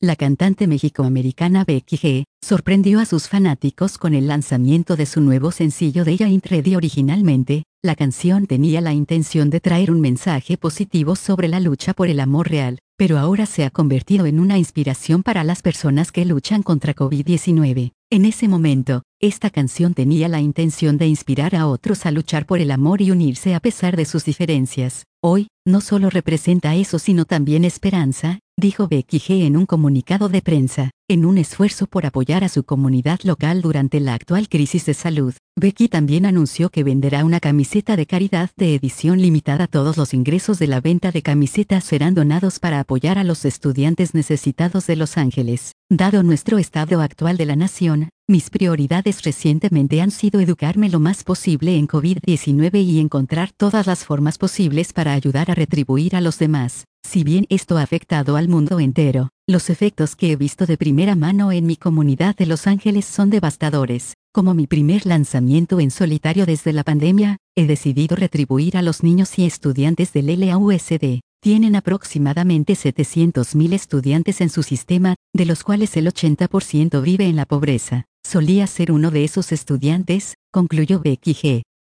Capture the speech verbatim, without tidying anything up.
La cantante mexicoamericana Becky G sorprendió a sus fanáticos con el lanzamiento de su nuevo sencillo de Ella Ain't Ready. Originalmente, la canción tenía la intención de traer un mensaje positivo sobre la lucha por el amor real, pero ahora se ha convertido en una inspiración para las personas que luchan contra COVID diecinueve. En ese momento, esta canción tenía la intención de inspirar a otros a luchar por el amor y unirse a pesar de sus diferencias. Hoy, no solo representa eso sino también esperanza, dijo Becky G en un comunicado de prensa. En un esfuerzo por apoyar a su comunidad local durante la actual crisis de salud, Becky también anunció que venderá una camiseta de caridad de edición limitada. Todos los ingresos de la venta de camisetas serán donados para apoyar a los estudiantes necesitados de Los Ángeles. Dado nuestro estado actual de la nación, mis prioridades recientemente han sido educarme lo más posible en COVID diecinueve y encontrar todas las formas posibles para ayudar a retribuir a los demás. Si bien esto ha afectado al mundo entero, los efectos que he visto de primera mano en mi comunidad de Los Ángeles son devastadores. Como mi primer lanzamiento en solitario desde la pandemia, he decidido retribuir a los niños y estudiantes del L A U S D. Tienen aproximadamente setecientos mil estudiantes en su sistema, de los cuales el ochenta por ciento vive en la pobreza. Solía ser uno de esos estudiantes, concluyó Becky G.